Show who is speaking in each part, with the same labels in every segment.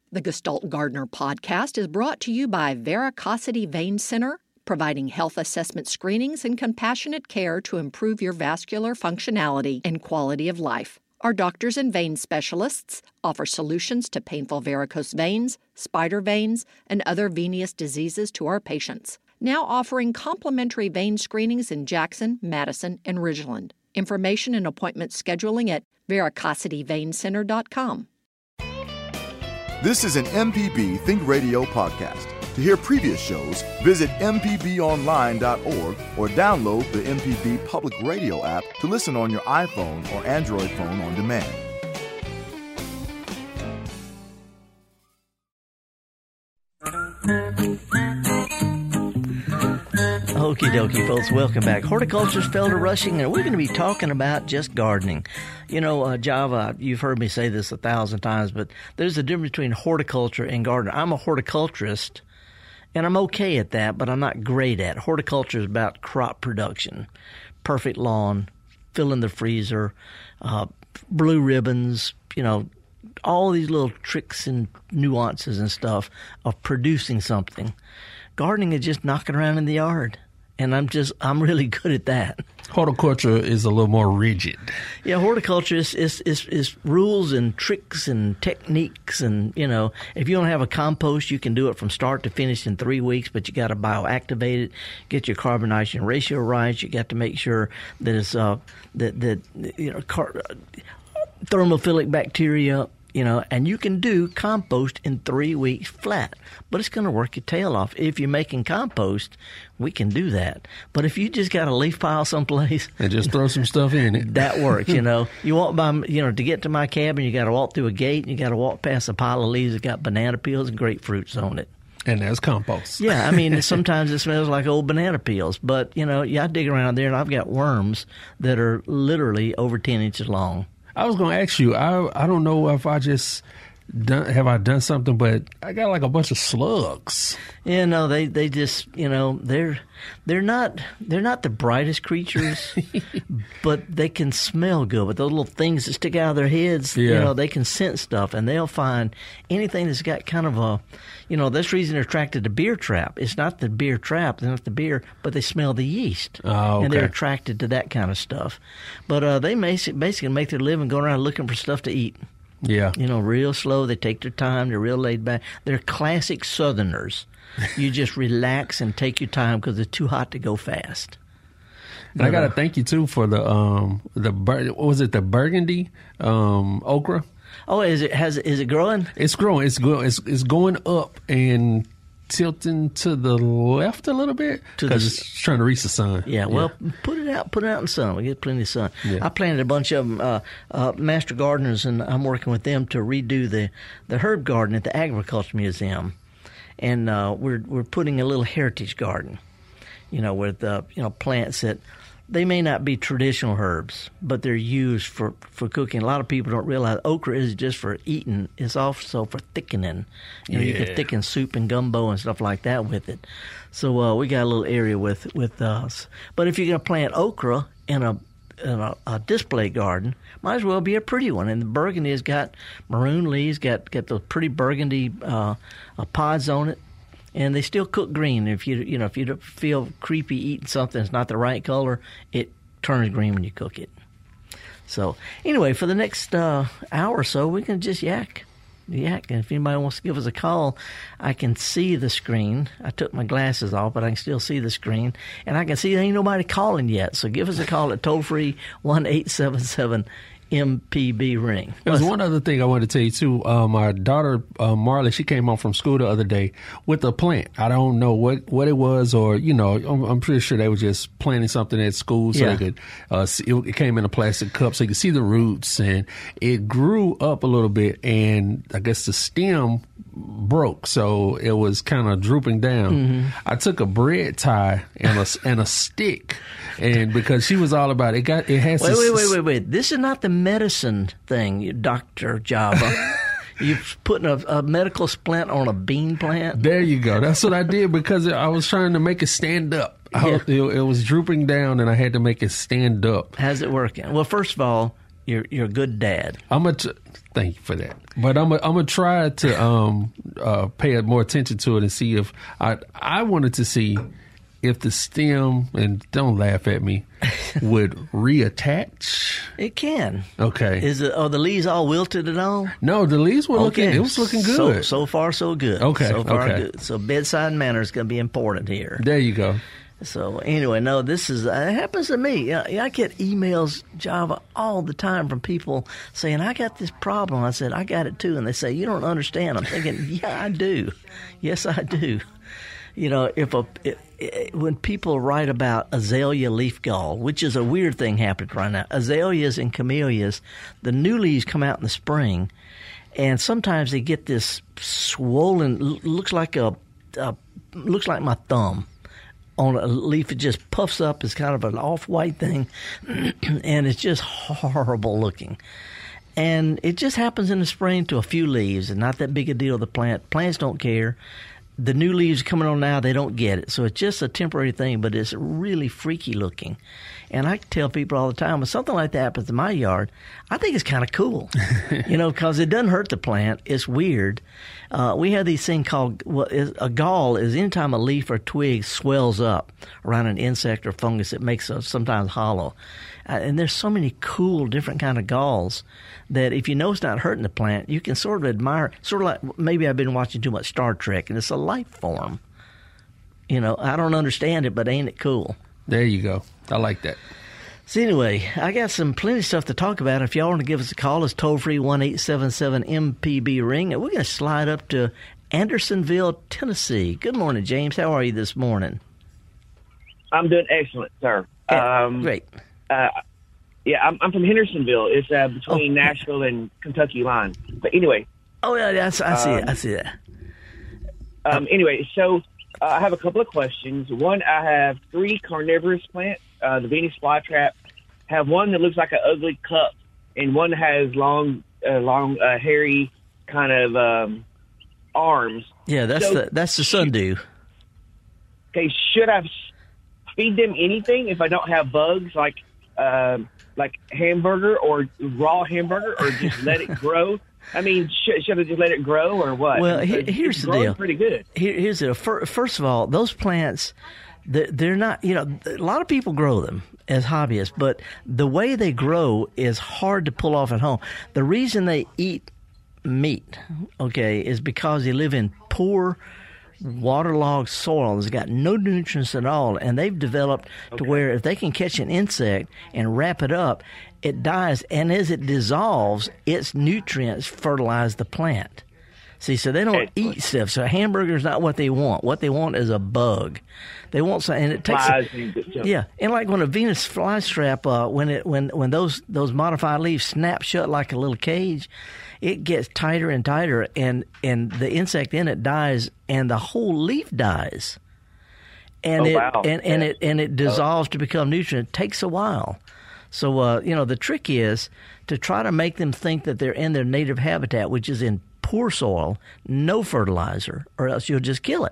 Speaker 1: The Gestalt Gardener podcast is brought to you by Veracosity Vein Center, providing health assessment screenings and compassionate care to improve your vascular functionality and quality of life. Our doctors and vein specialists offer solutions to painful varicose veins, spider veins, and other venous diseases to our patients. Now offering complimentary vein screenings in Jackson, Madison, and Ridgeland. Information and appointment scheduling at veracosityveincenter.com.
Speaker 2: This is an MPB Think Radio podcast. To hear previous shows, visit mpbonline.org or download the MPB Public Radio app to listen on your iPhone or Android phone on demand.
Speaker 3: Okie dokie, folks. Welcome back. Horticulture's Felder Rushing, and we're going to be talking about just gardening. You know, Java, you've heard me say this 1,000 times, but there's a difference between horticulture and gardening. I'm a horticulturist, and I'm okay at that, but I'm not great at it. Horticulture is about crop production, perfect lawn, filling the freezer, blue ribbons, you know, all these little tricks and nuances and stuff of producing something. Gardening is just knocking around in the yard. And I'm really good at that.
Speaker 4: Horticulture is a little more rigid.
Speaker 3: Yeah, horticulture is rules and tricks and techniques. And, you know, if you don't have a compost, you can do it from start to finish in 3 weeks, but you got to bioactivate it, get your carbon nitrogen ratio right. You got to make sure that it's, thermophilic bacteria. You know, and you can do compost in 3 weeks flat, but it's going to work your tail off. If you're making compost, we can do that. But if you just got a leaf pile someplace
Speaker 4: and just throw some stuff in it,
Speaker 3: that works. You know, you walk by, you know, to get to my cabin, you got to walk through a gate, and you got to walk past a pile of leaves that got banana peels and grapefruits on it.
Speaker 4: And that's compost.
Speaker 3: Yeah, I mean, sometimes it smells like old banana peels, but you know, I dig around there and I've got worms that are literally over 10 inches long.
Speaker 4: I was going to ask you, I don't know if I just have I done something, but I got like a bunch of slugs.
Speaker 3: Yeah, no, they just, you know, they're not the brightest creatures, but they can smell good. With those little things that stick out of their heads,
Speaker 4: yeah.
Speaker 3: You know, they can sense stuff, and they'll find anything that's got kind of a, you know, that's the reason they're attracted to beer trap. It's not the beer trap, they're not the beer, but they smell the yeast.
Speaker 4: Oh, okay.
Speaker 3: And they're attracted to that kind of stuff. But they basically make their living going around looking for stuff to eat.
Speaker 4: Yeah.
Speaker 3: You know, real slow. They take their time. They're real laid back. They're classic Southerners. You just relax and take your time because it's too hot to go fast.
Speaker 4: And I got to thank you, too, for what was it, the burgundy okra?
Speaker 3: Oh, is it growing?
Speaker 4: It's growing. It's going up and tilting to the left a little bit because it's trying to reach the sun.
Speaker 3: Yeah, well, put it out in the sun. We get plenty of sun. Yeah. I planted a bunch of them, master gardeners, and I'm working with them to redo the herb garden at the Agriculture Museum, and we're putting a little heritage garden, you know, with plants that they may not be traditional herbs, but they're used for cooking. A lot of people don't realize okra is just for eating. It's also for thickening. You know, you can thicken soup and gumbo and stuff like that with it. So we got a little area with us. But if you're going to plant okra in a display garden, might as well be a pretty one. And the burgundy has got maroon leaves, got those pretty burgundy pods on it. And they still cook green. If you don't feel creepy eating something that's not the right color, it turns green when you cook it. So anyway, for the next hour or so, we can just yak. And if anybody wants to give us a call, I can see the screen. I took my glasses off, but I can still see the screen, and I can see there ain't nobody calling yet. So give us a call at toll free 1-877. MPB ring.
Speaker 4: There's one other thing I wanted to tell you too. My daughter Marley, she came home from school the other day with a plant. I don't know what it was, or you know, I'm pretty sure they were just planting something at school so they could. It came in a plastic cup so you could see the roots, and it grew up a little bit, and I guess the stem broke, so it was kind of drooping down. Mm-hmm. I took a bread tie and a stick, and because she was all about it, it has.
Speaker 3: Wait! This is not the medicine thing, Dr. Java. You're putting a medical splint on a bean plant?
Speaker 4: There you go. That's what I did because I was trying to make it stand up. Yeah. It was drooping down, and I had to make it stand up.
Speaker 3: How's it working? Well, first of all, you're a good dad.
Speaker 4: Thank you for that. But I'm gonna try to pay more attention to it and see if I wanted to see if the stem, and don't laugh at me, would reattach.
Speaker 3: It can.
Speaker 4: Okay.
Speaker 3: Are the leaves all wilted at all?
Speaker 4: No, the leaves were looking good.
Speaker 3: So far, so good.
Speaker 4: Okay.
Speaker 3: So far, good. So bedside manner is going to be important here.
Speaker 4: There you go.
Speaker 3: So anyway, no, this is, it happens to me. I get emails, Java, all the time from people saying, I got this problem. I said, I got it too. And they say, you don't understand. I'm thinking, yeah, I do. Yes, I do. You know, when people write about azalea leaf gall, which is a weird thing happening right now, azaleas and camellias, the new leaves come out in the spring, and sometimes they get this swollen, looks like my thumb on a leaf. It just puffs up. It's kind of an off-white thing, and it's just horrible looking. And it just happens in the spring to a few leaves, and not that big a deal to the plant. Plants don't care. The new leaves coming on now, they don't get it. So it's just a temporary thing, but it's really freaky looking. And I tell people all the time, when something like that happens in my yard, I think it's kind of cool, because it doesn't hurt the plant. It's weird. We have these things called, a gall is anytime a leaf or twig swells up around an insect or fungus, it makes it sometimes hollow. And there's so many cool different kind of galls that if you know it's not hurting the plant, you can sort of admire, sort of like maybe I've been watching too much Star Trek, and it's a life form. I don't understand it, but ain't it cool?
Speaker 4: There you go. I like that.
Speaker 3: So anyway, I got plenty of stuff to talk about. If y'all want to give us a call, it's toll-free 1-877-MPB-RING. And we're going to slide up to Andersonville, Tennessee. Good morning, James. How are you this morning?
Speaker 5: I'm doing excellent, sir.
Speaker 3: Great.
Speaker 5: I'm from Hendersonville. It's between Nashville and Kentucky line. But anyway.
Speaker 3: Oh, yeah, I see it. I see that.
Speaker 5: Anyway, so I have a couple of questions. One, I have 3 carnivorous plants. The Venus flytrap. Have one that looks like an ugly cup, and one that has long, hairy kind of arms.
Speaker 3: Yeah, that's the sundew.
Speaker 5: Okay, should I feed them anything if I don't have bugs, like hamburger or raw hamburger, or just let it grow? I mean, should I just let it grow or what?
Speaker 3: Well, here's the deal.
Speaker 5: Pretty good.
Speaker 3: Here's the deal. First of all, those plants, they're not, a lot of people grow them as hobbyists, but the way they grow is hard to pull off at home. The reason they eat meat, is because they live in poor, waterlogged soil. It's got no nutrients at all, and they've developed to where if they can catch an insect and wrap it up, it dies, and as it dissolves, its nutrients fertilize the plant. See, so they don't eat stuff. So a hamburger is not what they want. What they want is a bug. They want something, and it takes and like when a Venus flytrap, when those modified leaves snap shut like a little cage, it gets tighter and tighter, and the insect in it dies, and the whole leaf dies, and it dissolves to become nutrient. It takes a while. So the trick is to try to make them think that they're in their native habitat, which is in poor soil, no fertilizer, or else you'll just kill it.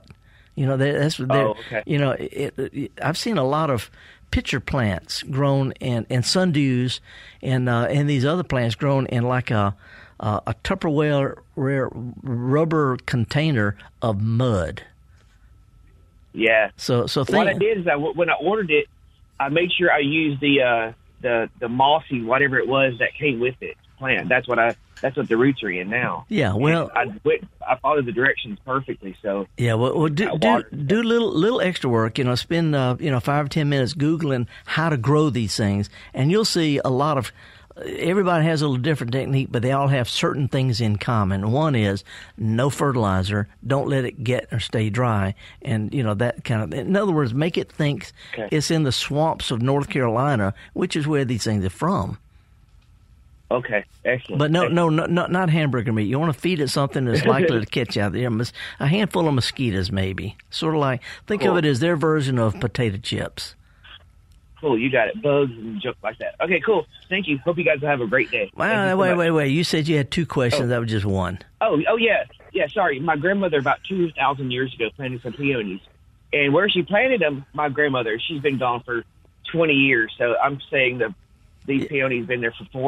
Speaker 3: I've seen a lot of pitcher plants grown in sundews, and these other plants grown in like a Tupperware rubber container of mud.
Speaker 5: Yeah.
Speaker 3: So
Speaker 5: what I did is when I ordered it, I made sure I used the mossy whatever it was that came with it plant. That's what the roots are in now.
Speaker 3: Yeah, well,
Speaker 5: I followed the directions perfectly. So
Speaker 3: yeah, well, do little extra work. Spend 5 or 10 minutes Googling how to grow these things, and you'll see a lot of. Everybody has a little different technique, but they all have certain things in common. One is no fertilizer. Don't let it get or stay dry. And, that kind of, in other words, make it think it's in the swamps of North Carolina, which is where these things are from.
Speaker 5: Okay, excellent.
Speaker 3: But not hamburger meat. You want to feed it something that's likely to catch out there. A handful of mosquitoes, maybe. Sort of like, think of it as their version of potato chips.
Speaker 5: Cool, you got it. Bugs and junk like that. Okay, cool. Thank you. Hope you guys have a great day.
Speaker 3: Wow, wait. You said you had 2 questions. That was just one.
Speaker 5: Oh, yeah. Yeah, sorry. My grandmother, about 2,000 years ago, planted some peonies. And where she planted them, my grandmother, she's been gone for 20 years. So I'm saying these peonies been there for 40.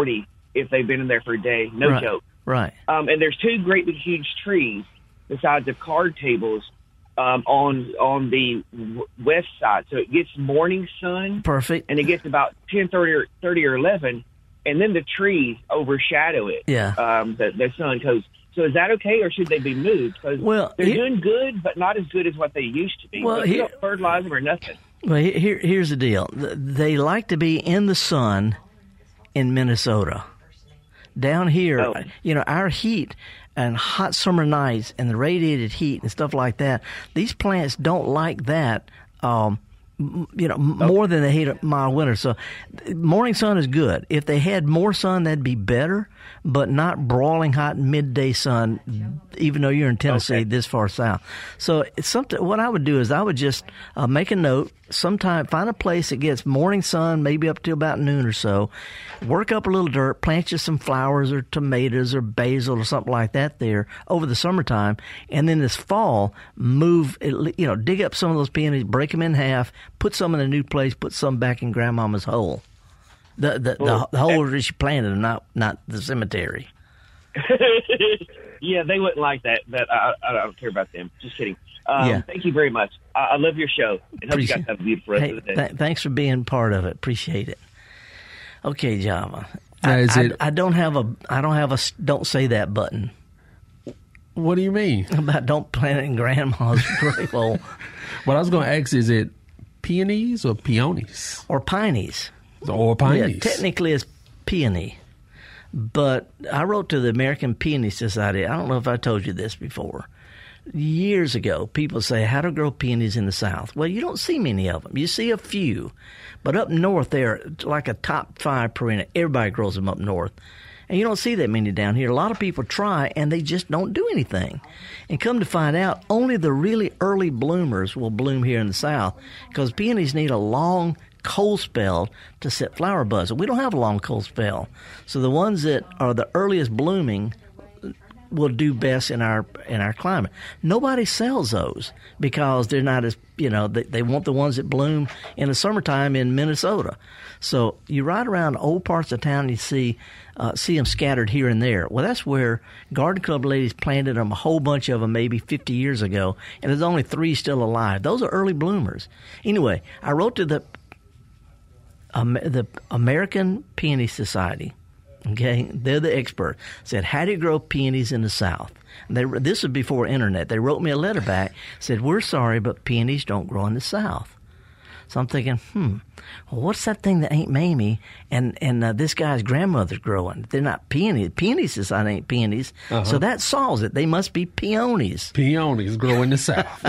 Speaker 5: if they've been in there for a day. No joke.
Speaker 3: Right.
Speaker 5: And there's two great big huge trees besides the card tables on the west side. So it gets morning sun.
Speaker 3: Perfect.
Speaker 5: And it gets about 10:30 or 11, and then the trees overshadow it.
Speaker 3: Yeah.
Speaker 5: The sun goes. So is that okay, or should they be moved? Because they're doing good, but not as good as what they used to be. Well, you don't fertilize them or nothing.
Speaker 3: Well, here's the deal. They like to be in the sun in Minnesota. Down here, our heat and hot summer nights and the radiated heat and stuff like that, these plants don't like that, more than they hate a mild winter. So morning sun is good. If they had more sun, that'd be better, but not broiling hot midday sun, even though you're in Tennessee this far south. So it's something. What I would do is I would just make a note. Sometime find a place that gets morning sun, maybe up to about noon or so. Work up a little dirt, plant you some flowers or tomatoes or basil or something like that there over the summertime, and then this fall dig up some of those peonies, break them in half, put some in a new place, put some back in Grandmama's hole. The hole that she planted, not the cemetery.
Speaker 5: Yeah, they wouldn't like that. I don't care about them. Just kidding. Thank you very much. I love your show. And hope you guys have a beautiful rest of the day.
Speaker 3: Thanks for being part of it. Appreciate it. Okay, Java. I don't have a don't say that button.
Speaker 4: What do you mean?
Speaker 3: About don't plant it in Grandma's grave hole.
Speaker 4: What I was going to ask, is it peonies or peonies?
Speaker 3: Or pineys.
Speaker 4: Or pineys.
Speaker 3: Yeah, technically it's peony. But I wrote to the American Peony Society. I don't know if I told you this before. Years ago, people say, how to grow peonies in the South. Well, you don't see many of them. You see a few. But up north, they're like a top 5 perennial. Everybody grows them up north. And you don't see that many down here. A lot of people try, and they just don't do anything. And come to find out, only the really early bloomers will bloom here in the South, because peonies need a long cold spell to set flower buds. We don't have a long cold spell. So the ones that are the earliest blooming will do best in our climate. Nobody sells those because they're not as, they want the ones that bloom in the summertime in Minnesota. So you ride around old parts of town, you see them scattered here and there. Well, that's where Garden Club ladies planted them, a whole bunch of them maybe 50 years ago, and there's only 3 still alive. Those are early bloomers. Anyway, I wrote to the American Peony Society. Okay, they're the expert. Said, how do you grow peonies in the South? This was before internet. They wrote me a letter back, said, we're sorry, but peonies don't grow in the South. So I'm thinking, well, what's that thing that Aunt Mamie and this guy's grandmother's growing? They're not peonies. Peonies Society ain't peonies. Uh-huh. So that solves it. They must be peonies.
Speaker 4: Peonies grow in the South.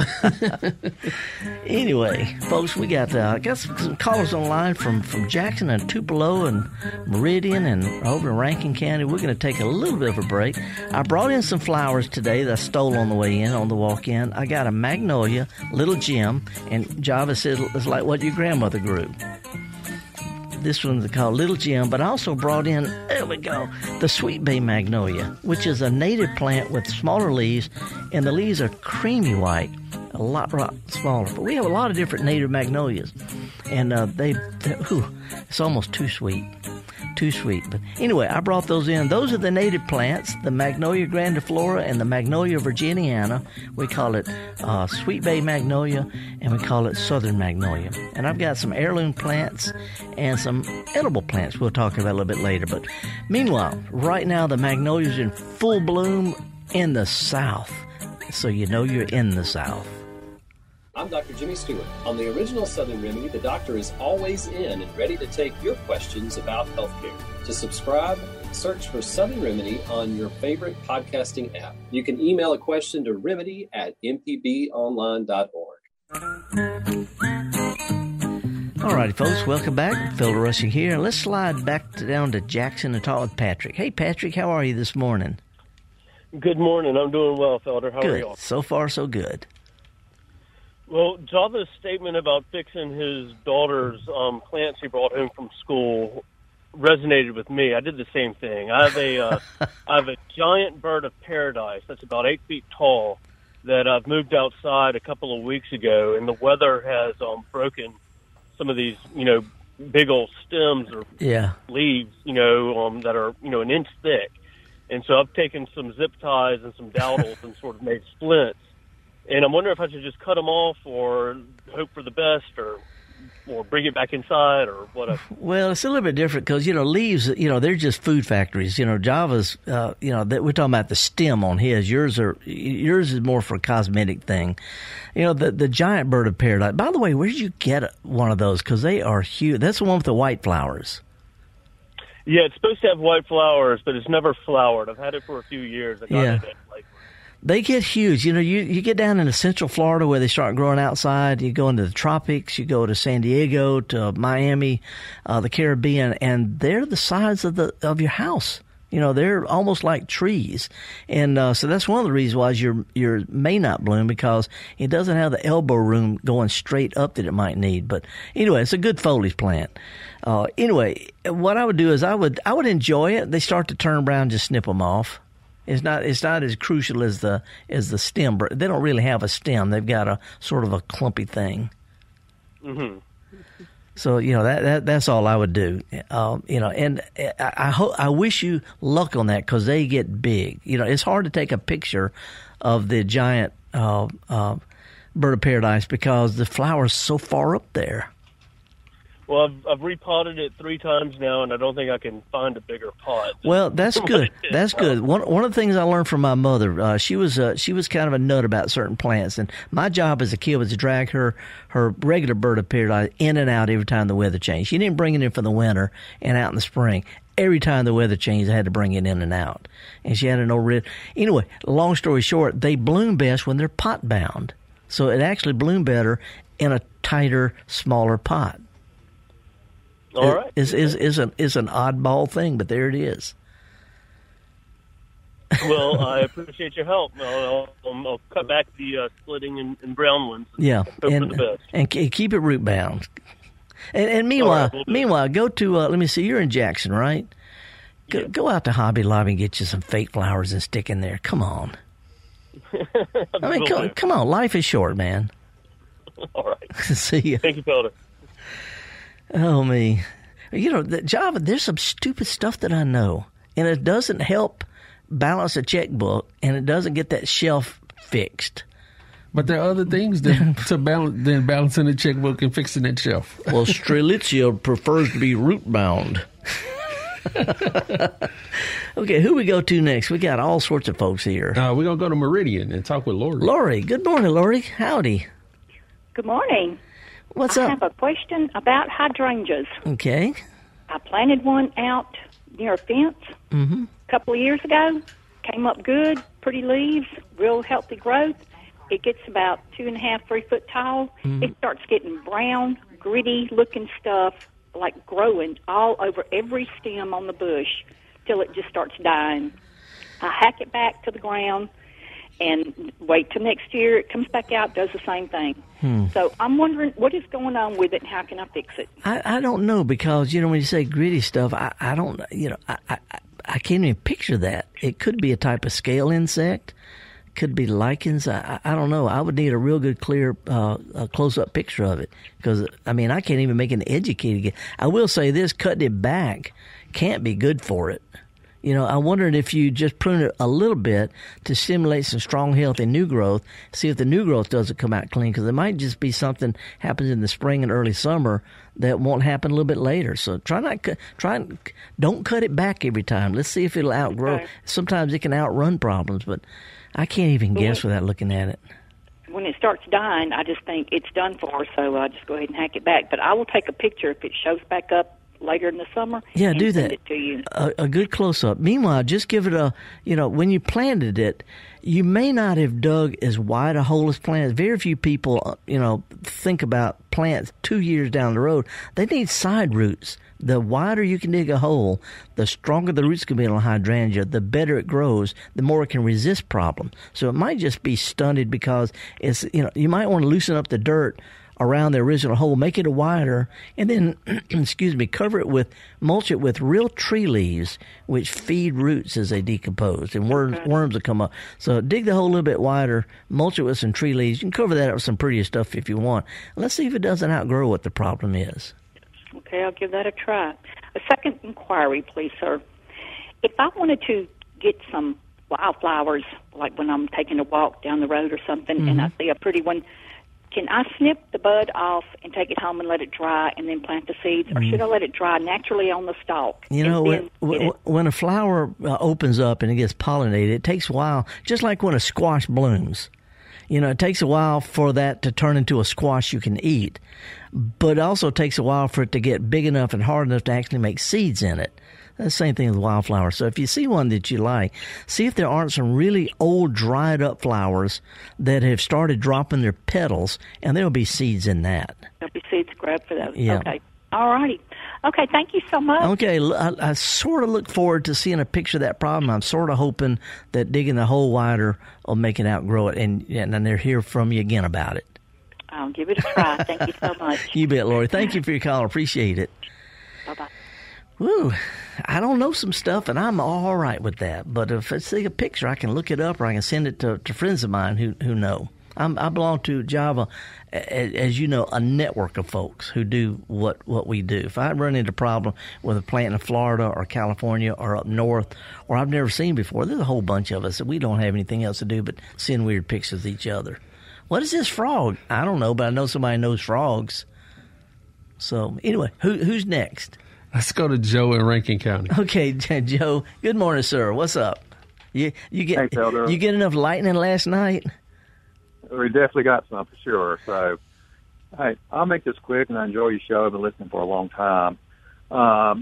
Speaker 3: Anyway, folks, we got some callers online from Jackson and Tupelo and Meridian and over in Rankin County. We're going to take a little bit of a break. I brought in some flowers today that I stole on the way in, on the walk-in. I got a magnolia, Little Jim, and Java said it's like what your grandmother grew. This one's called Little Jim, but I also brought in, there we go, the Sweet Bay Magnolia, which is a native plant with smaller leaves, and the leaves are creamy white, a lot smaller. But we have a lot of different native magnolias, and it's almost too sweet. But anyway, I brought those in. Those are the native plants, the Magnolia grandiflora and the Magnolia virginiana. We call it Sweet Bay Magnolia, and we call it Southern Magnolia. And I've got some heirloom plants and some edible plants we'll talk about a little bit later. But meanwhile, right now the magnolias are in full bloom in the South. So you know you're in the South.
Speaker 6: I'm Dr. Jimmy Stewart. On the original Southern Remedy, the doctor is always in and ready to take your questions about healthcare. To subscribe, search for Southern Remedy on your favorite podcasting app. You can email a question to remedy@mpbonline.org.
Speaker 3: All righty, folks, welcome back. Phil Rushing here. Let's slide back down to Jackson and talk with Patrick. Hey, Patrick, how are you this morning?
Speaker 7: Good morning. I'm doing well, Felder. How are you all?
Speaker 3: So far, so good.
Speaker 7: Well, Java's statement about fixing his daughter's plants he brought home from school resonated with me. I did the same thing. I have a giant bird of paradise that's about 8 feet tall that I've moved outside a couple of weeks ago, and the weather has broken some of these, big old stems or
Speaker 3: Yeah.
Speaker 7: leaves, that are, an inch thick. And so I've taken some zip ties and some dowdles and sort of made splints. And I'm wondering if I should just cut them off or hope for the best or bring it back inside or whatever.
Speaker 3: Well, it's a little bit different because, leaves, they're just food factories. Java's, that we're talking about the stem on his. Yours is more for a cosmetic thing. The giant bird of paradise. By the way, where did you get one of those? Because they are huge. That's the one with the white flowers.
Speaker 7: Yeah, it's supposed to have white flowers, but it's never flowered. I've had it for a few years. I got it at
Speaker 3: They get huge. You get down into Central Florida where they start growing outside. You go into the tropics. You go to San Diego, to Miami, the Caribbean, and they're the size of your house. They're almost like trees. And so that's one of the reasons why your may not bloom, because it doesn't have the elbow room going straight up that it might need. But anyway, it's a good foliage plant. Anyway, what I would do is I would enjoy it. They start to turn brown, just snip them off. It's not as crucial as the stem. They don't really have a stem. They've got a sort of a clumpy thing.
Speaker 7: Mm-hmm.
Speaker 3: So that's all I would do. And I wish you luck on that because they get big. It's hard to take a picture of the giant bird of paradise because the flower's so far up there.
Speaker 7: Well, I've repotted it 3 times now, and I don't think I can find a bigger pot.
Speaker 3: Well, that's good. That's good. One of the things I learned from my mother, she was kind of a nut about certain plants, and my job as a kid was to drag her regular bird of paradise in and out every time the weather changed. She didn't bring it in for the winter and out in the spring. Every time the weather changed, I had to bring it in and out, and she had an old red. Anyway, long story short, they bloom best when they're pot bound, so it actually bloomed better in a tighter, smaller pot.
Speaker 7: All right.
Speaker 3: Is an oddball thing, but there it is.
Speaker 7: Well, I appreciate your help. I'll cut back the splitting and brown ones.
Speaker 3: Yeah,
Speaker 7: and
Speaker 3: keep it root bound. And meanwhile, go to let me see. You're in Jackson, right? Go out to Hobby Lobby and get you some fake flowers and stick in there. Come on. I mean, come on. Life is short, man.
Speaker 7: All right.
Speaker 3: See ya.
Speaker 7: Thank you, Felder.
Speaker 3: Oh, me. Java, there's some stupid stuff that I know, and it doesn't help balance a checkbook, and it doesn't get that shelf fixed.
Speaker 4: But there are other things than balancing the checkbook and fixing that shelf.
Speaker 3: Well, Strelitzia prefers to be root-bound. Okay, who we go to next? We got all sorts of folks here.
Speaker 4: We're going to go to Meridian and talk with Lori.
Speaker 3: Lori. Good morning, Lori. Howdy.
Speaker 8: Good morning.
Speaker 3: What's up?
Speaker 8: I have a question about hydrangeas.
Speaker 3: Okay.
Speaker 8: I planted one out near a fence a couple of years ago. Came up good, pretty leaves, real healthy growth. It gets about 2.5, 3 foot tall. It starts getting brown, gritty-looking stuff, like growing all over every stem on the bush till it just starts dying. I hack it back to the ground and wait till next year. It comes back out, does the same thing. So I'm wondering what is going on with it and how can I fix it?
Speaker 3: I don't know because, when you say gritty stuff, I don't, I can't even picture that. It could be a type of scale insect. Could be lichens. I don't know. I would need a real good, clear, close-up picture of it because, I can't even make an educated guess. I will say this, cutting it back can't be good for it. I wondered if you just prune it a little bit to stimulate some strong, healthy new growth, see if the new growth doesn't come out clean, because it might just be something happens in the spring and early summer that won't happen a little bit later. So don't cut it back every time. Let's see if it'll outgrow. Okay. Sometimes it can outrun problems, but I can't even guess without looking at it.
Speaker 8: When it starts dying, I just think it's done for, so I just go ahead and hack it back. But I will take a picture if it shows back up later in the summer.
Speaker 3: Yeah, do that.
Speaker 8: Send it to you.
Speaker 3: A good close-up. Meanwhile, just give it a, when you planted it, you may not have dug as wide a hole as plants. Very few people, think about plants 2 years down the road. They need side roots. The wider you can dig a hole, the stronger the roots can be on a hydrangea, the better it grows, the more it can resist problems. So it might just be stunted because it's, you might want to loosen up the dirt around the original hole, make it wider, and then, mulch it with real tree leaves, which feed roots as they decompose, and worms will come up. So dig the hole a little bit wider, mulch it with some tree leaves. You can cover that up with some prettier stuff if you want. Let's see if it doesn't outgrow what the problem is.
Speaker 8: Okay, I'll give that a try. A second inquiry, please, sir. If I wanted to get some wildflowers, like when I'm taking a walk down the road or something, and I see a pretty one, can I snip the bud off and take it home and let it dry and then plant the seeds, or should I let it dry naturally on the stalk?
Speaker 3: You know, when a flower opens up and it gets pollinated, it takes a while, just like when a squash blooms. You know, it takes a while for that to turn into a squash you can eat, but it also takes a while for it to get big enough and hard enough to actually make seeds in it. That's the same thing with wildflowers. So if you see one that you like, see if there aren't some really old, dried-up flowers that have started dropping their petals, and there will be seeds in that.
Speaker 8: There'll be seeds grabbed for those.
Speaker 3: Yeah.
Speaker 8: Okay. All righty. Okay, thank you so much.
Speaker 3: Okay, I sort of look forward to seeing a picture of that problem. I'm sort of hoping that digging the hole wider will make it outgrow it, and they'll hear from you again about it.
Speaker 8: I'll give it a try. Thank you so much.
Speaker 3: You bet, Lori. Thank you for your call. Appreciate it.
Speaker 8: Bye-bye.
Speaker 3: Woo, I don't know some stuff, and I'm all right with that. But if I see a picture, I can look it up, or I can send it to friends of mine who know. I belong to Java, as you know, a network of folks who do what we do. If I run into a problem with a plant in Florida or California or up north, or I've never seen before, there's a whole bunch of us that we don't have anything else to do but send weird pictures of each other. What is this frog? I don't know, but I know somebody knows frogs. So anyway, who's next?
Speaker 4: Let's go to Joe in Rankin County.
Speaker 3: Okay, Joe. Good morning, sir. What's up? You get enough lightning last night?
Speaker 9: We definitely got some for sure. So, hey, I'll make this quick, and I enjoy your show. I've been listening for a long time. I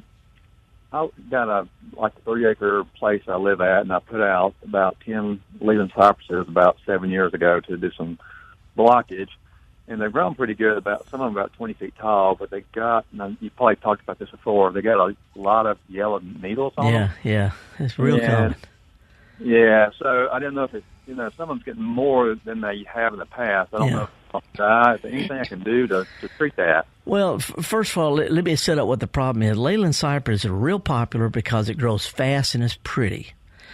Speaker 9: got a 3-acre place I live at, and I put out about 10 Leland cypresses about 7 years ago to do some blockage. And they've grown pretty good, some of them about 20 feet tall, but they got, and you probably talked about this before, they got a lot of yellow needles on them.
Speaker 3: Yeah, it's real common.
Speaker 9: Yeah, so I didn't know if if someone's getting more than they have in the past. I don't know if there's anything I can do to treat that.
Speaker 3: Well, first of all, let me set up what the problem is. Leyland cypress is real popular because it grows fast and it's pretty.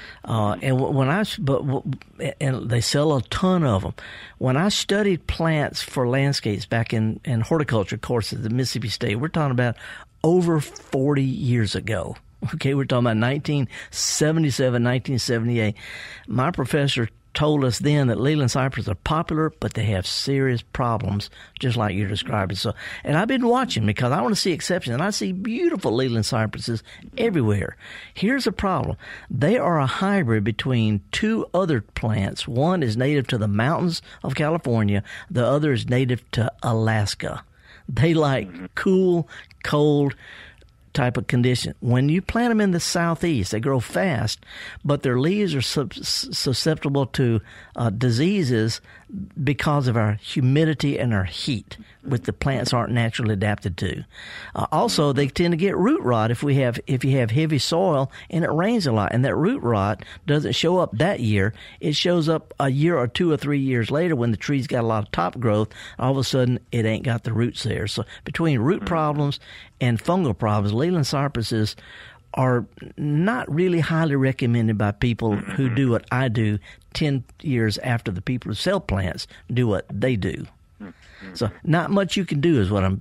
Speaker 3: And they sell a ton of them. When I studied plants for landscapes back in horticulture courses at Mississippi State, we're talking about over 40 years ago. Okay, we're talking about 1977, 1978. My professor told us then that Leyland cypresses are popular, but they have serious problems, just like you're describing. So, and I've been watching because I want to see exceptions, and I see beautiful Leyland cypresses everywhere. Here's the problem. They are a hybrid between two other plants. One is native to the mountains of California. The other is native to Alaska. They like cool, cold type of condition. When you plant them in the southeast, they grow fast, but their leaves are susceptible to diseases because of our humidity and our heat, which the plants aren't naturally adapted to. Also, they tend to get root rot if you have heavy soil and it rains a lot, and that root rot doesn't show up that year. It shows up a year or 2 or 3 years later when the tree's got a lot of top growth. All of a sudden, it ain't got the roots there. So between root problems and fungal problems, Leyland cypresses are not really highly recommended by people who do what I do 10 years after the people who sell plants do what they do. So not much you can do is what I'm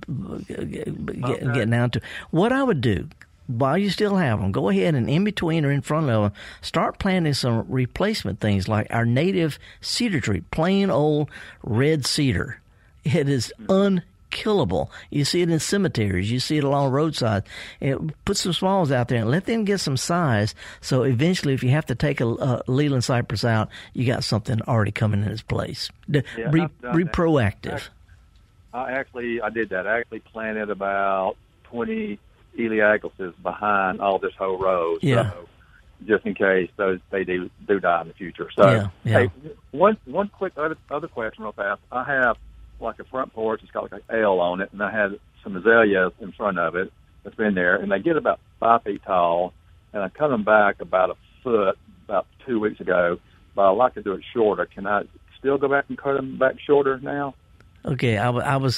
Speaker 3: getting down to. What I would do, while you still have them, go ahead and in between or in front of them, start planting some replacement things like our native cedar tree, plain old red cedar. It is unkillable. You see it in cemeteries. You see it along roadsides. Put some smalls out there and let them get some size. So eventually, if you have to take a Leyland cypress out, you got something already coming in its place. Be proactive.
Speaker 9: I did that. I actually planted about 20 Elaeaguses behind all this whole row.
Speaker 3: Yeah.
Speaker 9: So just in case they do die in the future. So, Hey, one quick other question real fast. I have like a front porch. It's got like an L on it, and I had some azaleas in front of it that's been there, and they get about 5 feet tall, and I cut them back about a foot about 2 weeks ago, but I like to do it shorter. Can I still go back and cut them back shorter now?
Speaker 3: Okay, I was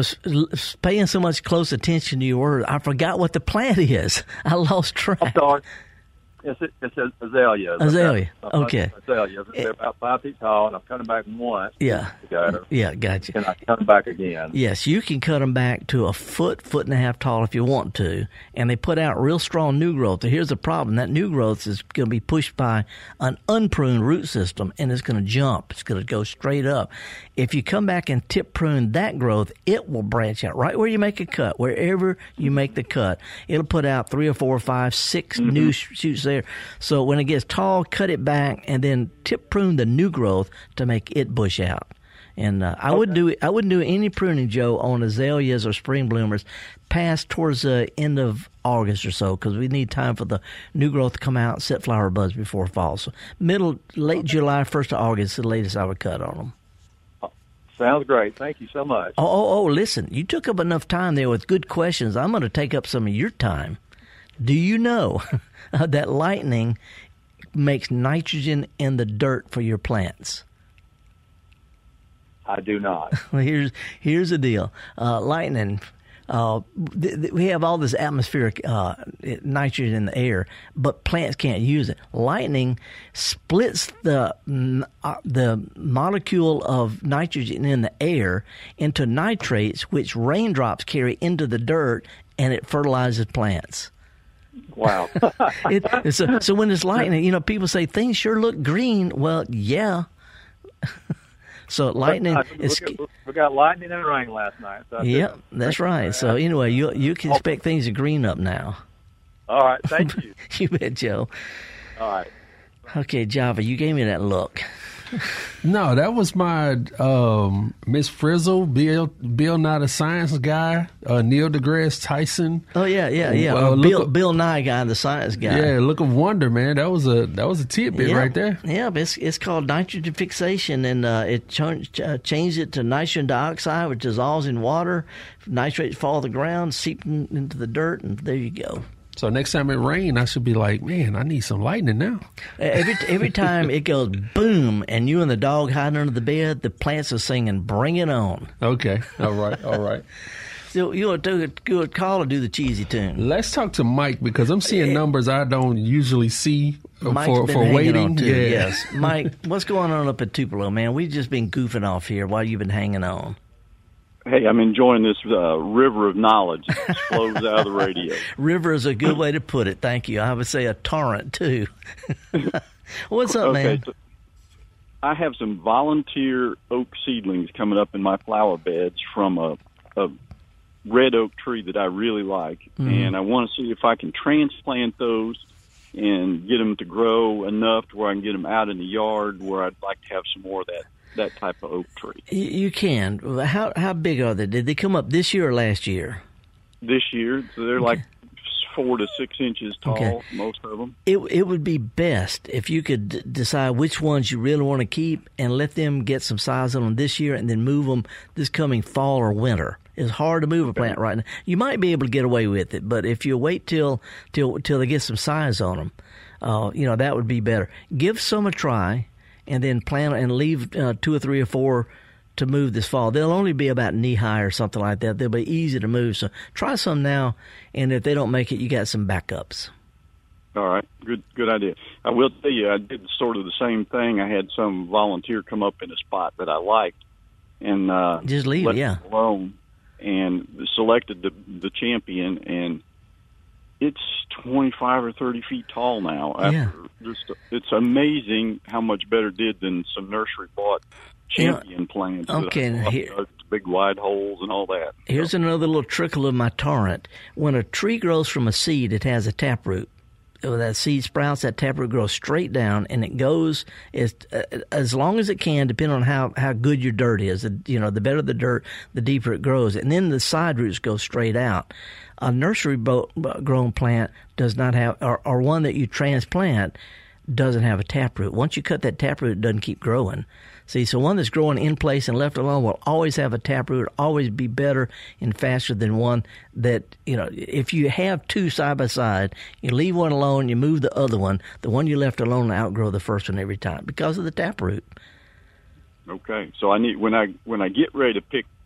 Speaker 3: paying so much close attention to your word, I forgot what the plant is. I lost track.
Speaker 9: I'm sorry. It's azaleas.
Speaker 3: Azalea. Okay.
Speaker 9: Azaleas. They're about 5 feet tall, and I'm cutting back once.
Speaker 3: Yeah. Yeah, gotcha.
Speaker 9: And I cut them back again.
Speaker 3: Yes, you can cut them back to a foot and a half tall if you want to, and they put out real strong new growth. Here's the problem. That new growth is going to be pushed by an unpruned root system, and it's going to jump. It's going to go straight up. If you come back and tip prune that growth, it will branch out right where you make a cut, wherever you make the cut. It'll put out 3 or 4 or 5, 6 new shoots there. So when it gets tall, cut it back, and then tip prune the new growth to make it bush out. And I wouldn't do any pruning, Joe, on azaleas or spring bloomers past towards the end of August or so, because we need time for the new growth to come out, set flower buds before fall. So late July, 1st of August is the latest I would cut on them.
Speaker 9: Sounds great. Thank you so much.
Speaker 3: Oh, listen, you took up enough time there with good questions. I'm going to take up some of your time. Do you know that lightning makes nitrogen in the dirt for your plants?
Speaker 9: I do not.
Speaker 3: Well, here's the deal. Lightning, we have all this atmospheric nitrogen in the air, but plants can't use it. Lightning splits the molecule of nitrogen in the air into nitrates, which raindrops carry into the dirt, and it fertilizes plants.
Speaker 9: Wow.
Speaker 3: So when it's lightning, people say things sure look green. Well, yeah. So lightning is.
Speaker 9: We got lightning and rain last night. So
Speaker 3: yeah, that's right. So anyway, you can expect things to green up now.
Speaker 9: All right, thank you.
Speaker 3: You bet, Joe.
Speaker 9: All right.
Speaker 3: Okay, Java, you gave me that look.
Speaker 4: No, that was my Miss Frizzle, Bill Nye the Science Guy, Neil deGrasse Tyson.
Speaker 3: Oh yeah. Bill Nye guy, the science guy.
Speaker 4: Yeah, look of wonder, man. That was a tidbit right there.
Speaker 3: Yeah, but it's called nitrogen fixation, and it changed it to nitrogen dioxide, which dissolves in water. Nitrates fall to the ground, seep into the dirt, and there you go.
Speaker 4: So next time it rains, I should be like, man, I need some lightning now.
Speaker 3: Every time it goes boom, and you and the dog hiding under the bed, the plants are singing, "Bring it on."
Speaker 4: Okay, all right.
Speaker 3: So you want to do a call or do the cheesy tune?
Speaker 4: Let's talk to Mike, because I'm seeing numbers I don't usually see for waiting.
Speaker 3: Yeah. Yes, Mike, what's going on up at Tupelo, man? We've just been goofing off here while you've been hanging on.
Speaker 10: Hey, I'm enjoying this river of knowledge that flows out of the radio.
Speaker 3: River is a good way to put it. Thank you. I would say a torrent, too. What's up, man?
Speaker 10: So I have some volunteer oak seedlings coming up in my flower beds from a red oak tree that I really like. And I want to see if I can transplant those and get them to grow enough to where I can get them out in the yard, where I'd like to have some more of that type of oak tree.
Speaker 3: You can. How big are they? Did they come up this year or last year?
Speaker 10: This year. So they're like 4 to 6 inches tall, most of them.
Speaker 3: It would be best if you could decide which ones you really want to keep and let them get some size on them this year, and then move them this coming fall or winter. It's hard to move a plant right now. You might be able to get away with it, but if you wait till they get some size on them, that would be better. Give some a try, and then plant and leave 2 or 3 or 4 to move this fall. They'll only be about knee high or something like that. They'll be easy to move. So try some now, and if they don't make it, you got some backups.
Speaker 10: All right, good idea. I will tell you, I did sort of the same thing. I had some volunteer come up in a spot that I liked, and
Speaker 3: just leave it,
Speaker 10: it alone, and selected the champion, and it's 25 or 30 feet tall now. It's amazing how much better it did than some nursery bought champion plants.
Speaker 3: Okay,
Speaker 10: big wide holes and all that.
Speaker 3: Here's another little trickle of my torrent. When a tree grows from a seed, it has a taproot. When that seed sprouts, that taproot grows straight down, and it goes as long as it can, depending on how good your dirt is. The better the dirt, the deeper it grows, and then the side roots go straight out. A nursery grown plant does not have, or one that you transplant doesn't have a taproot. Once you cut that taproot, it doesn't keep growing. See, so one that's growing in place and left alone will always have a taproot, always be better and faster than one that, if you have 2 side by side, you leave one alone, you move the other one, the one you left alone will outgrow the first one every time because of the taproot.
Speaker 10: Okay, so I need when I get ready to pick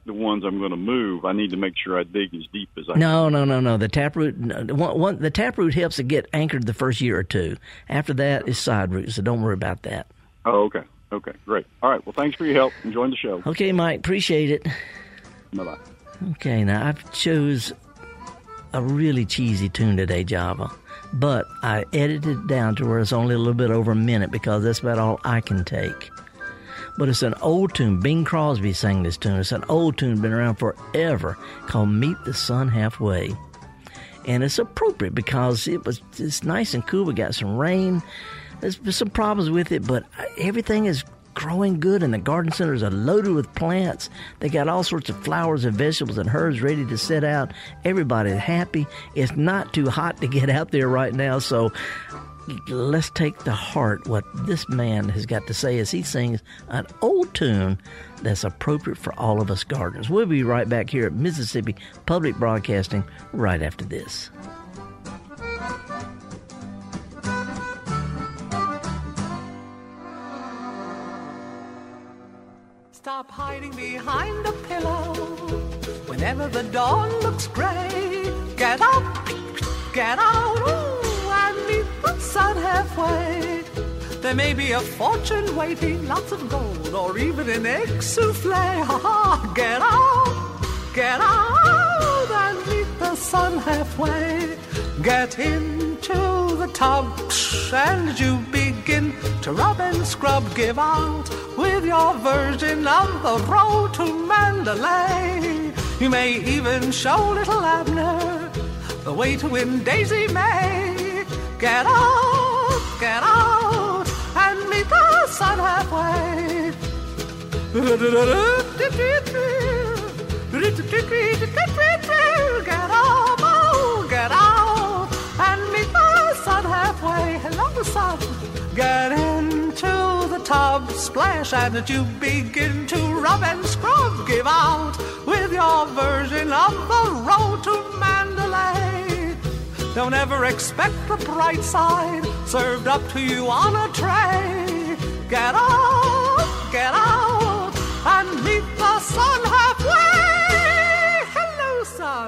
Speaker 10: the ones I'm going to move, I need to make sure I dig as deep as I can.
Speaker 3: No. The taproot, the taproot helps it get anchored the first year or two. After that, it's side root, so don't worry about that.
Speaker 10: Oh, okay. Okay, great. All right. Well, thanks for your help. Enjoying the show.
Speaker 3: Okay, Mike. Appreciate it.
Speaker 10: Bye-bye.
Speaker 3: Okay, now I've chose a really cheesy tune today, Java, but I edited it down to where it's only a little bit over a minute because that's about all I can take. But it's an old tune. Bing Crosby sang this tune. It's an old tune, been around forever, called Meet the Sun Halfway. And it's appropriate because it's nice and cool. We got some rain. There's some problems with it, but everything is growing good, and the garden centers are loaded with plants. They got all sorts of flowers and vegetables and herbs ready to set out. Everybody's happy. It's not too hot to get out there right now, so let's take to heart what this man has got to say as he sings an old tune that's appropriate for all of us gardeners. We'll be right back here at Mississippi Public Broadcasting right after this.
Speaker 11: Stop hiding behind a pillow whenever the dawn looks gray. Get up, get out, ooh, and meet the sun halfway. There may be a fortune waiting, lots of gold, or even an egg souffle. Ha ha, get out, and meet the sun halfway. Get into the tub, and you begin to rub and scrub. Give out with your version of the road to Mandalay. You may even show little Abner the way to win Daisy May. Get out, and meet the sun halfway. Get out, and meet the sun halfway. Hello, sun. Get into the tub, splash, and you begin to rub and scrub. Give out with your version of the road to Mandalay. Don't ever expect the bright side served up to you on a tray. Get out, and meet the sun halfway. Hello, sun.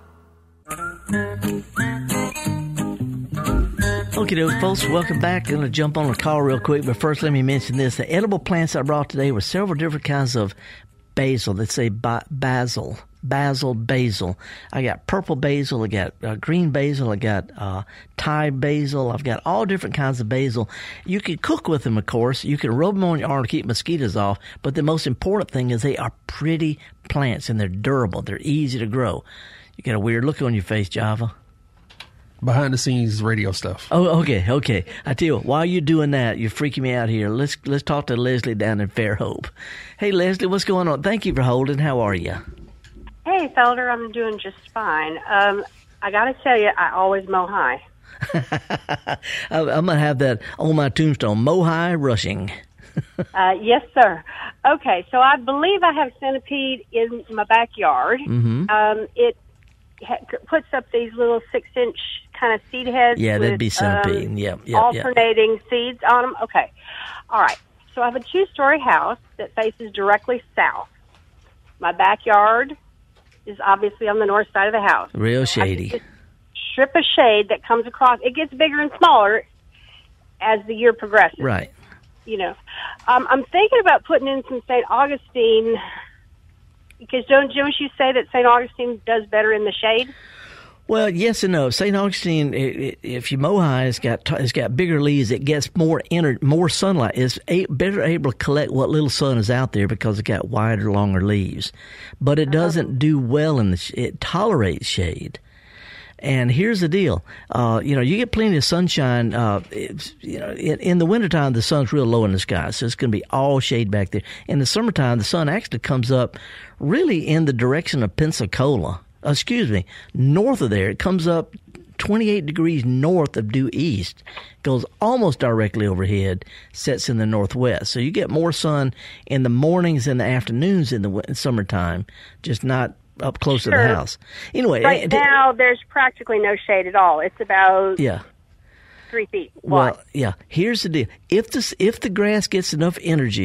Speaker 3: Okay, folks, welcome back. I'm going to jump on the call real quick, but first let me mention this. The edible plants I brought today were several different kinds of basil. Let's say basil. I got purple basil, I got green basil, I got Thai basil. I've got all different kinds of basil. You can cook with them, of course. You can rub them on your arm to keep mosquitoes off, but the most important thing is they are pretty plants, and they're durable. They're easy to grow. You got a weird look on your face, Java.
Speaker 4: Behind the scenes radio stuff.
Speaker 3: Oh, okay. I tell you what, while you're doing that, you're freaking me out here. Let's talk to Leslie down in Fairhope. Hey, Leslie, what's going on? Thank you for holding. How are you?
Speaker 12: Hey, Felder, I'm doing just fine. I got to tell you, I always mow high.
Speaker 3: I'm going to have that on my tombstone, mow high rushing.
Speaker 12: Yes, sir. Okay, so I believe I have centipede in my backyard.
Speaker 3: Mm-hmm.
Speaker 12: It puts up these little 6-inch kind of seed heads.
Speaker 3: Yeah, that'd be centipede.
Speaker 12: Alternating seeds on them. Okay. All right. So I have a 2-story house that faces directly south. My backyard is obviously on the north side of the house.
Speaker 3: Real shady.
Speaker 12: Strip of shade that comes across. It gets bigger and smaller as the year progresses.
Speaker 3: Right.
Speaker 12: You know, I'm thinking about putting in some St. Augustine, because don't you say that St. Augustine does better in the shade?
Speaker 3: Well, yes and no. St. Augustine, if you mow high, it's got bigger leaves. It gets more sunlight. It's better able to collect what little sun is out there because it got wider, longer leaves. But it doesn't do well it tolerates shade. And here's the deal. You get plenty of sunshine. In the wintertime, the sun's real low in the sky, so it's going to be all shade back there. In the summertime, the sun actually comes up really in the direction of Pensacola. North of there. It comes up 28 degrees north of due east, goes almost directly overhead, sets in the northwest. So you get more sun in the mornings and the afternoons in the summertime, just not up close to the house. Anyway,
Speaker 12: right now there's practically no shade at all. It's about 3 feet wide.
Speaker 3: Well, yeah. Here's the deal: if the grass gets enough energy to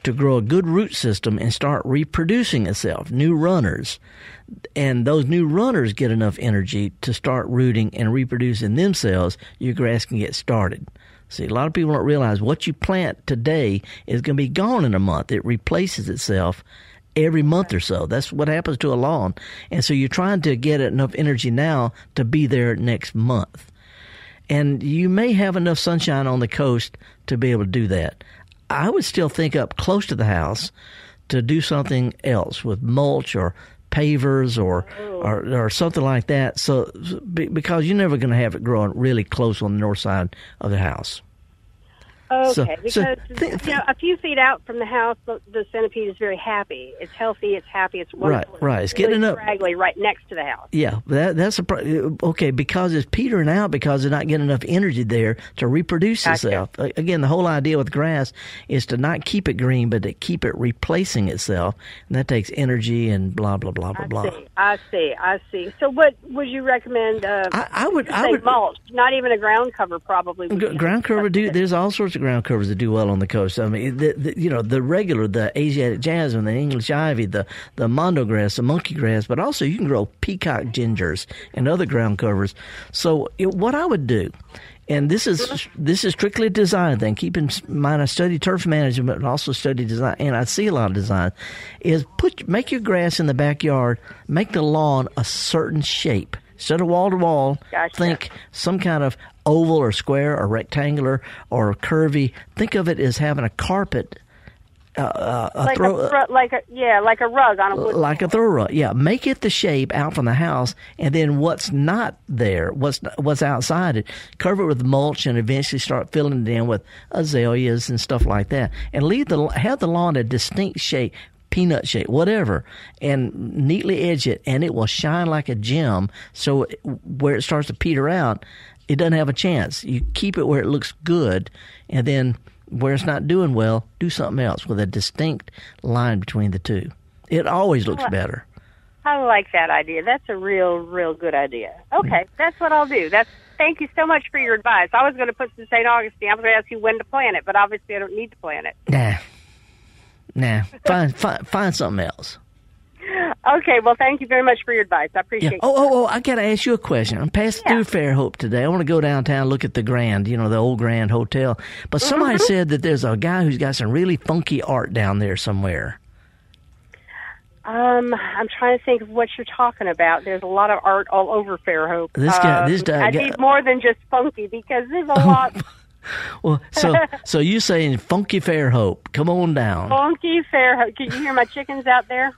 Speaker 3: to grow a good root system and start reproducing itself, new runners. And those new runners get enough energy to start rooting and reproducing themselves, your grass can get started. See, a lot of people don't realize what you plant today is going to be gone in a month. It replaces itself every month or so. That's what happens to a lawn. And so you're trying to get enough energy now to be there next month. And you may have enough sunshine on the coast to be able to do that. I would still think up close to the house to do something else with mulch or pavers or something like that. So because you're never going to have it growing really close on the north side of the house.
Speaker 12: Okay, because a few feet out from the house, the centipede is very happy. It's healthy, it's happy, it's wonderful.
Speaker 3: Right. It's getting up
Speaker 12: scraggly right next to the house.
Speaker 3: Yeah, that's okay, because it's petering out because they're not getting enough energy there to reproduce itself. Again, the whole idea with grass is to not keep it green, but to keep it replacing itself, and that takes energy and blah blah blah blah blah.
Speaker 12: I see. So, what would you recommend? I would mulch, not even a ground cover, probably.
Speaker 3: Ground cover, there's all sorts of ground covers that do well on the coast. I mean, the regular, the Asiatic jasmine, the English ivy, the mondo grass, the monkey grass, but also you can grow peacock gingers and other ground covers. So what I would do, and this is strictly a design thing. Keep in mind, I study turf management and also study design, and I see a lot of design. Is make your grass in the backyard, make the lawn a certain shape. Instead of wall to wall, think some kind of oval or square or rectangular or curvy. Think of it as having a carpet,
Speaker 12: like a rug on a wood.
Speaker 3: Like a throw rug. Yeah, make it the shape out from the house, and then what's not there, what's outside it, cover it with mulch, and eventually start filling it in with azaleas and stuff like that, and have the lawn a distinct shape. Peanut shape, whatever, and neatly edge it, and it will shine like a gem. So where it starts to peter out, it doesn't have a chance. You keep it where it looks good, and then where it's not doing well, do something else with a distinct line between the two. It always looks better.
Speaker 12: I like that idea. That's a real good idea. Okay, that's what I'll do. Thank you so much for your advice. I was going to put some St. Augustine. I was going to ask you when to plant it, but obviously I don't need to plant it.
Speaker 3: Nah, find something else.
Speaker 12: Okay, well, thank you very much for your advice. I appreciate it.
Speaker 3: I got to ask you a question. I'm passing through Fairhope today. I want to go downtown and look at the Grand, the old Grand Hotel. But somebody said that there's a guy who's got some really funky art down there somewhere.
Speaker 12: I'm trying to think of what you're talking about. There's a lot of art all over Fairhope. I need more than just funky because there's a lot...
Speaker 3: Well, so you saying funky Fairhope? Come on down.
Speaker 12: Funky Fairhope. Can you hear my chickens out there?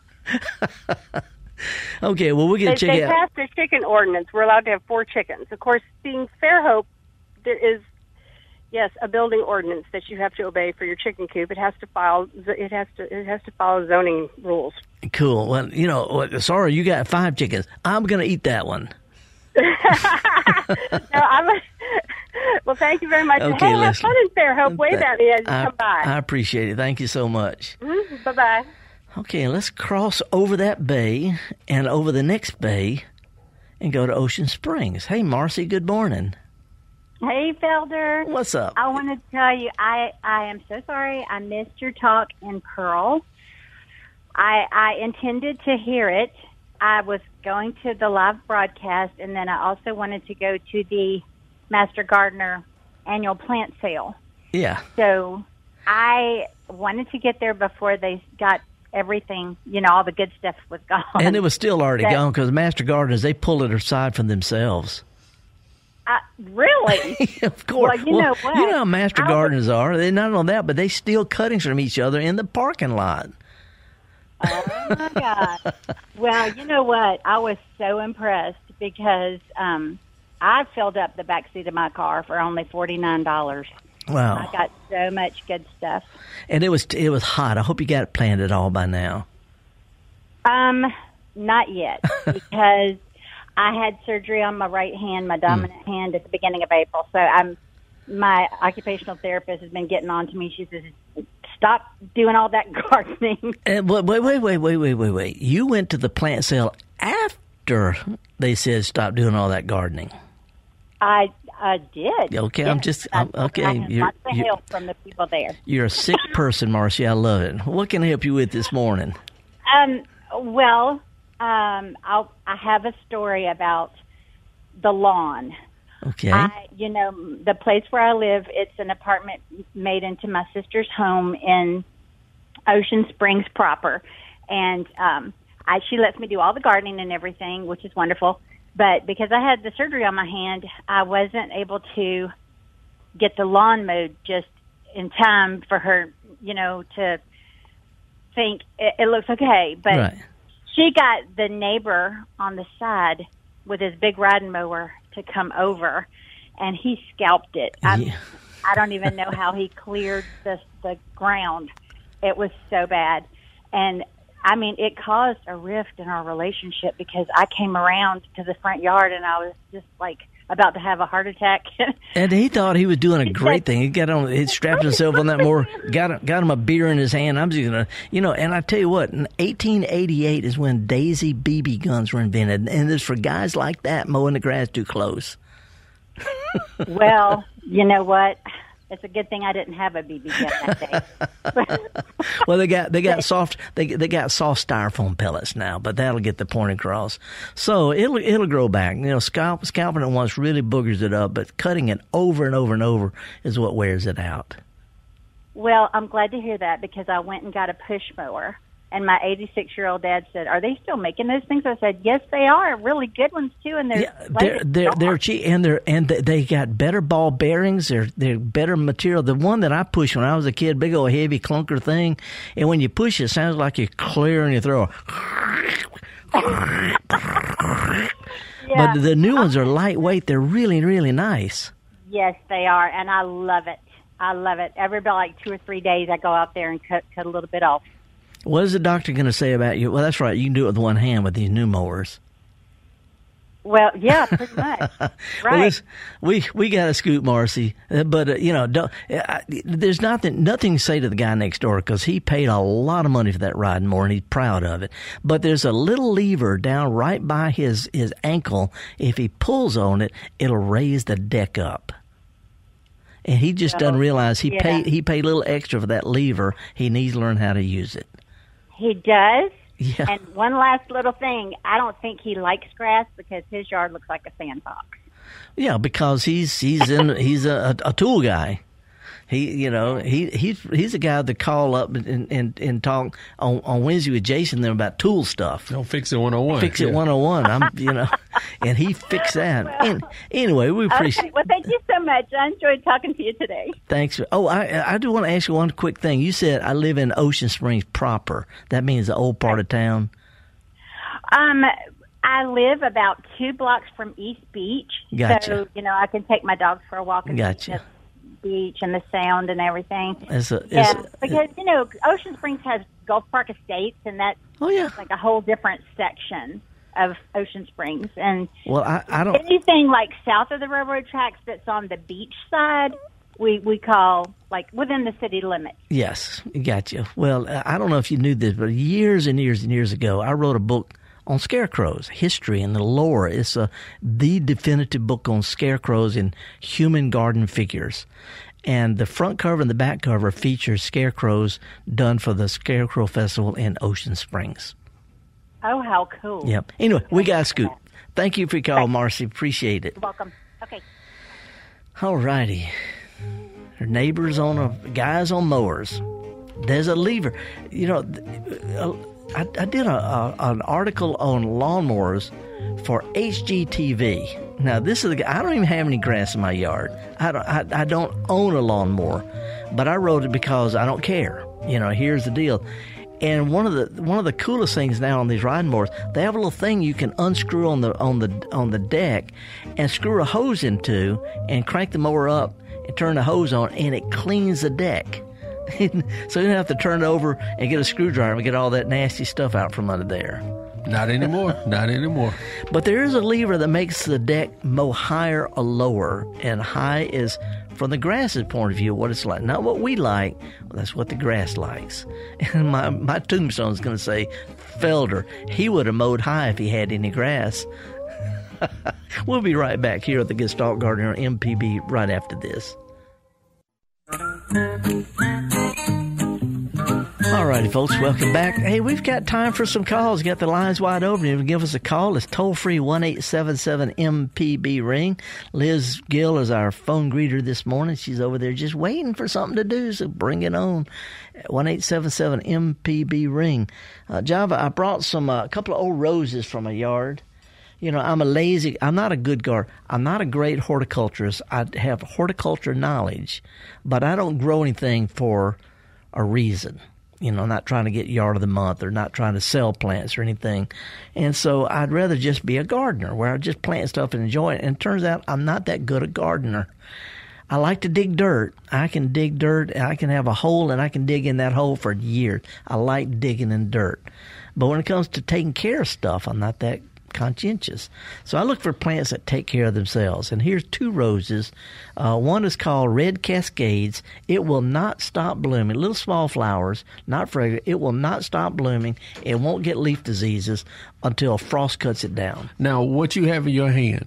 Speaker 3: Okay, well, we're going to check
Speaker 12: out. They passed their chicken ordinance. We're allowed to have 4 chickens. Of course, being Fairhope, there is, a building ordinance that you have to obey for your chicken coop. It has to follow zoning rules.
Speaker 3: Cool. Well, sorry, you got 5 chickens. I'm going to eat that one.
Speaker 12: Well, thank you very much.
Speaker 3: Okay,
Speaker 12: hey, have fun in Fairhope. Wave at me as you come by.
Speaker 3: I appreciate it. Thank you so much.
Speaker 12: Mm-hmm. Bye-bye.
Speaker 3: Okay, let's cross over that bay and over the next bay and go to Ocean Springs. Hey, Marcy, good morning.
Speaker 13: Hey, Felder.
Speaker 3: What's up?
Speaker 13: I want to tell you, I am so sorry I missed your talk in Pearl. I intended to hear it. I was going to the live broadcast, and then I also wanted to go to the Master Gardener annual plant sale.
Speaker 3: Yeah.
Speaker 13: So I wanted to get there before they got everything, all the good stuff was gone.
Speaker 3: And it was still already gone because Master Gardeners, they pulled it aside from themselves.
Speaker 13: Really?
Speaker 3: Of course.
Speaker 13: Well, you know what?
Speaker 3: You know how Master Gardeners are. They're not on that, but they steal cuttings from each other in the parking lot.
Speaker 13: Oh, my God. Well, you know what? I was so impressed because I filled up the backseat of my car for only $49.
Speaker 3: Wow.
Speaker 13: I got so much good stuff.
Speaker 3: And it was hot. I hope you got it planted all by now.
Speaker 13: Not yet, because I had surgery on my right hand, my dominant hand, at the beginning of April. So my occupational therapist has been getting on to me. She says, stop doing all that gardening.
Speaker 3: Wait. You went to the plant sale after they said stop doing all that gardening.
Speaker 13: I I did.
Speaker 3: Okay,
Speaker 13: yes.
Speaker 3: Okay.
Speaker 13: I had lots of help from the people there.
Speaker 3: You're a sick person, Marcy. I love it. What can I help you with this morning?
Speaker 13: Well, I have a story about the lawn.
Speaker 3: Okay.
Speaker 13: The place where I live, it's an apartment made into my sister's home in Ocean Springs proper. And she lets me do all the gardening and everything, which is wonderful. But because I had the surgery on my hand, I wasn't able to get the lawn mowed just in time for her, to think it looks okay. But
Speaker 3: right.
Speaker 13: She got the neighbor on the side with his big riding mower to come over, and he scalped it. I don't even know how he cleared the ground. It was so bad. And I mean, it caused a rift in our relationship because I came around to the front yard and I was just like about to have a heart attack.
Speaker 3: And he thought he was doing a great thing. He strapped himself on that mower, got him a beer in his hand. I'm just going to, and I tell you what, in 1888 is when Daisy BB guns were invented. And it's for guys like that mowing the grass too close.
Speaker 13: Well, you know what? It's a good thing I didn't have a BB gun that day.
Speaker 3: Well, they got soft styrofoam pellets now, but that'll get the point across. So it'll grow back. Scalping it once really boogers it up, but cutting it over and over and over is what wears it out.
Speaker 13: Well, I'm glad to hear that because I went and got a push mower. And my 86-year-old dad said, "Are they still making those things?" I said, "Yes, they are. Really good ones too." And
Speaker 3: they're cheap, and they got better ball bearings. They're better material. The one that I pushed when I was a kid, big old heavy clunker thing, and when you push it, sounds like you're clearing your throat.
Speaker 13: Yeah.
Speaker 3: But the new ones are lightweight. They're really, really nice.
Speaker 13: Yes, they are, and I love it. I love it. Every about 2 or 3 days, I go out there and cut a little bit off.
Speaker 3: What is the doctor going to say about you? Well, that's right. You can do it with one hand with these new mowers.
Speaker 13: Well, yeah, pretty much. Right.
Speaker 3: Well, we got to scoot, Marcy. But there's nothing to say to the guy next door because he paid a lot of money for that riding mower and he's proud of it. But there's a little lever down right by his ankle. If he pulls on it, it'll raise the deck up. And he just doesn't realize he paid a little extra for that lever. He needs to learn how to use it.
Speaker 13: He does.
Speaker 3: Yeah.
Speaker 13: And one last little thing, I don't think he likes grass because his yard looks like a sandbox.
Speaker 3: Yeah, because he's a tool guy. He's a guy that call up and talk on Wednesday with Jason them about tool stuff.
Speaker 4: Don't fix it 101.
Speaker 3: Fix it 101. And he fixed that. And anyway, we appreciate.
Speaker 13: Okay, well, thank you so much. I enjoyed talking to you today.
Speaker 3: Thanks. Oh, I do want to ask you one quick thing. You said I live in Ocean Springs proper. That means the old part of town.
Speaker 13: I live about 2 blocks from East Beach.
Speaker 3: Gotcha.
Speaker 13: So I can take my dogs for a walk. And
Speaker 3: gotcha.
Speaker 13: Beach and the sound and everything. Because Ocean Springs has Gulf Park Estates, and that's like a whole different section of Ocean Springs. And
Speaker 3: I don't
Speaker 13: anything like south of the railroad tracks that's on the beach side, we call like within the city limits.
Speaker 3: Yes, gotcha. Well, I don't know if you knew this, but years and years and years ago, I wrote a book on scarecrows, history and the lore. It's the definitive book on scarecrows and human garden figures. And the front cover and the back cover features scarecrows done for the Scarecrow Festival in Ocean Springs.
Speaker 13: Oh, how cool.
Speaker 3: Yep. Anyway, we got to scoot. Thank you for your call, Marcy. Appreciate it.
Speaker 13: You're welcome. Okay.
Speaker 3: All righty. Neighbors guys on mowers. There's a lever. I did an article on lawnmowers for HGTV. Now, this is I don't even have any grass in my yard. I don't own a lawnmower, but I wrote it because I don't care. Here's the deal. And one of the coolest things now on these riding mowers, they have a little thing you can unscrew on the deck and screw a hose into and crank the mower up and turn the hose on, and it cleans the deck. So you don't have to turn it over and get a screwdriver and get all that nasty stuff out from under there.
Speaker 4: Not anymore. Not anymore.
Speaker 3: But there is a lever that makes the deck mow higher or lower. And high is, from the grass's point of view, what it's like. Not what we like. Well, that's what the grass likes. And my tombstone is going to say, Felder, he would have mowed high if he had any grass. We'll be right back here at the Gestalt Gardener on MPB right after this. All righty, folks, welcome back. Hey, we've got time for some calls. Got the lines wide open. You can give us a call. It's toll-free 1-877-MPB-RING. Liz Gill is our phone greeter this morning. She's over there just waiting for something to do, so bring it on. 1-877-MPB-RING. Java, I brought a couple of old roses from my yard. You know, I'm not a good gardener. I'm not a great horticulturist. I have horticulture knowledge, but I don't grow anything for a reason. You know, not trying to get yard of the month or not trying to sell plants or anything. And so I'd rather just be a gardener where I just plant stuff and enjoy it. And it turns out I'm not that good a gardener. I like to dig dirt. I can dig dirt. I can have a hole and I can dig in that hole for years. I like digging in dirt. But when it comes to taking care of stuff, I'm not that conscientious. So I look for plants that take care of themselves. And here's two roses. One is called Red Cascades. It will not stop blooming. Little small flowers, not fragrant. It will not stop blooming. It won't get leaf diseases until frost cuts it down.
Speaker 4: Now, what you have in your hand,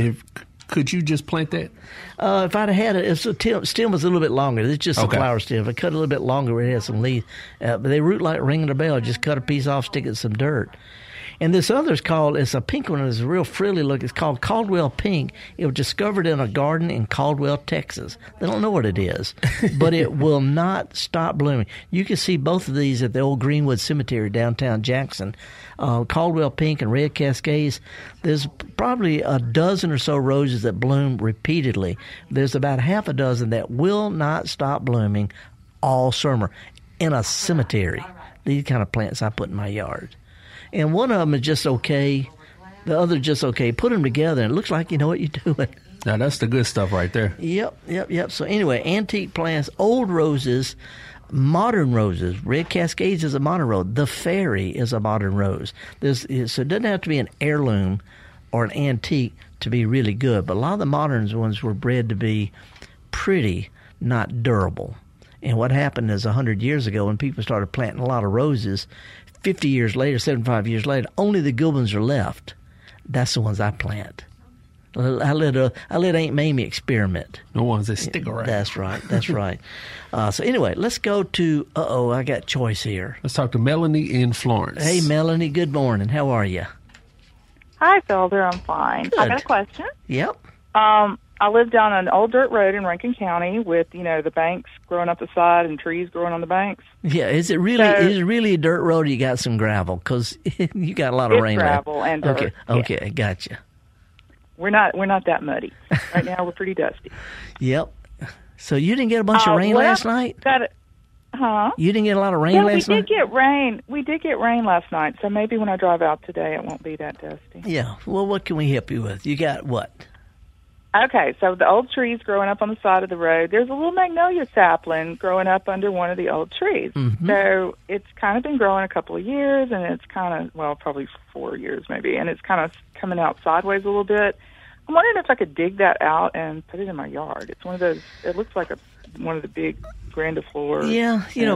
Speaker 4: could you just plant that?
Speaker 3: If I'd had it, the stem was a little bit longer. It's just a flower stem. If I cut it a little bit longer, it has some leaves. But they root like ringing a bell. Just cut a piece off, stick it in some dirt. And this other it's a pink one. It's a real frilly look. It's called Caldwell Pink. It was discovered in a garden in Caldwell, Texas. They don't know what it is, but it will not stop blooming. You can see both of these at the old Greenwood Cemetery downtown Jackson. Caldwell Pink and Red Cascades. There's probably a dozen or so roses that bloom repeatedly. There's about half a dozen that will not stop blooming all summer in a cemetery. These kind of plants I put in my yard. And one of them is just okay. The other just okay. Put them together, and it looks like you know what you're doing.
Speaker 4: Now, that's the good stuff right there.
Speaker 3: Yep. So anyway, antique plants, old roses, modern roses. Red Cascades is a modern rose. The Fairy is a modern rose. So it doesn't have to be an heirloom or an antique to be really good. But a lot of the modern ones were bred to be pretty, not durable. And what happened is 100 years ago when people started planting a lot of roses, 50 years later, 75 years later, only the good ones are left. That's the ones I plant. I let Aunt Mamie experiment.
Speaker 4: The ones that stick around.
Speaker 3: That's right. So anyway, let's go to, I got choice here.
Speaker 4: Let's talk to Melanie in Florence.
Speaker 3: Hey, Melanie, good morning. How are you?
Speaker 14: Hi, Felder. I'm fine.
Speaker 3: Good.
Speaker 14: I got a question.
Speaker 3: Yep.
Speaker 14: I live down an old dirt road in Rankin County with, the banks growing up the side and trees growing on the banks.
Speaker 3: Yeah, is it really a dirt road or you got some gravel? Because you got a lot of rain.
Speaker 14: It's gravel and dirt.
Speaker 3: Okay, gotcha.
Speaker 14: We're not that muddy. Right now we're pretty dusty.
Speaker 3: Yep. So you didn't get a bunch of rain last night?
Speaker 14: Huh?
Speaker 3: You didn't get a lot of rain last night?
Speaker 14: We did get rain. We did get rain last night, so maybe when I drive out today it won't be that dusty.
Speaker 3: Yeah. Well, what can we help you with? You got what?
Speaker 14: Okay, so the old trees growing up on the side of the road, there's a little magnolia sapling growing up under one of the old trees.
Speaker 3: Mm-hmm.
Speaker 14: So it's kind of been growing a couple of years, and it's kind of, probably 4 years maybe, and it's kind of coming out sideways a little bit. I'm wondering if I could dig that out and put it in my yard. It's one of those, it looks like one of the big grandiflora.
Speaker 3: Yeah,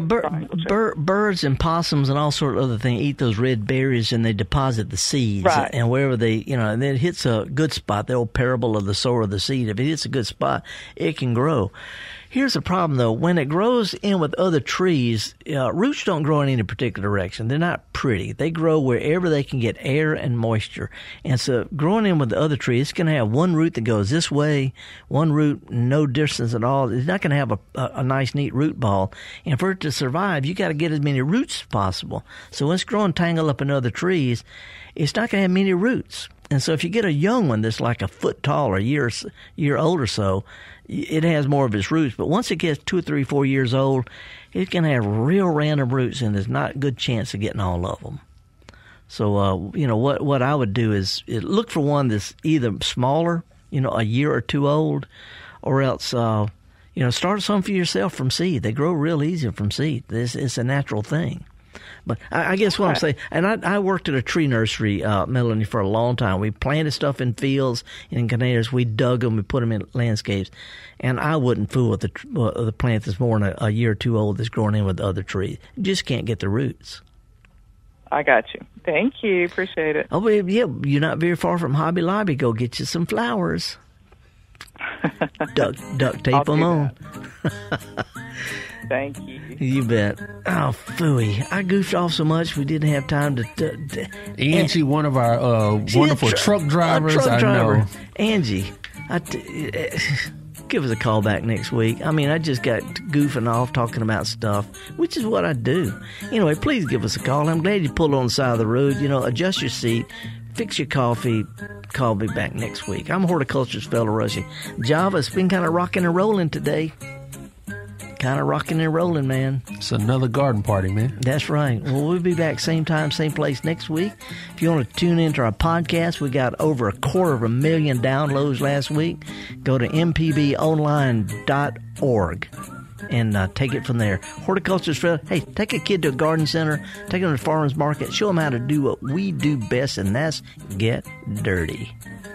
Speaker 3: birds and possums and all sort of other things eat those red berries and they deposit the seeds.
Speaker 14: Right.
Speaker 3: And wherever and then it hits a good spot, the old parable of the sower of the seed. If it hits a good spot, it can grow. Here's the problem, though. When it grows in with other trees, roots don't grow in any particular direction. They're not pretty. They grow wherever they can get air and moisture. And so growing in with the other tree, it's going to have one root that goes this way, one root no distance at all. It's not going to have a nice, neat root ball. And for it to survive, you got to get as many roots as possible. So when it's growing tangled up in other trees, it's not going to have many roots. And so if you get a young one that's like a foot tall or a year old or so, it has more of its roots. But once it gets 2 or 3, 4 years old, it can have real random roots, and there's not a good chance of getting all of them. So, what I would do is look for one that's either smaller, a year or two old, or else, start some for yourself from seed. They grow real easy from seed. It's a natural thing. But I guess what I'm saying, and I worked at a tree nursery, Melanie, for a long time. We planted stuff in fields, in containers. We dug them. We put them in landscapes. And I wouldn't fool with the plant that's more than a year or two old that's growing in with the other trees. You just can't get the roots.
Speaker 14: I got you. Thank you. Appreciate it.
Speaker 3: Oh, well, yeah, you're not very far from Hobby Lobby. Go get you some flowers. Duct tape them on.
Speaker 14: Thank you.
Speaker 3: You bet. Oh, phooey. I goofed off so much we didn't have time to
Speaker 4: Angie, one of our wonderful truck drivers.
Speaker 3: Truck driver.
Speaker 4: I know.
Speaker 3: Angie, give us a call back next week. I mean, I just got goofing off talking about stuff, which is what I do. Anyway, please give us a call. I'm glad you pulled on the side of the road. You know, adjust your seat, fix your coffee. Call me back next week. I'm Horticulturist Fellow Rushing. Java, it's been kind of rocking and rolling today. Kind of rocking and rolling, man.
Speaker 4: It's another garden party, man.
Speaker 3: That's right. Well, we'll be back same time, same place next week. If you want to tune into our podcast, we got over 250,000 downloads last week. Go to mpbonline.org and take it from there. Horticulturist, hey, take a kid to a garden center, take them to the farmer's market, show them how to do what we do best, and that's get dirty.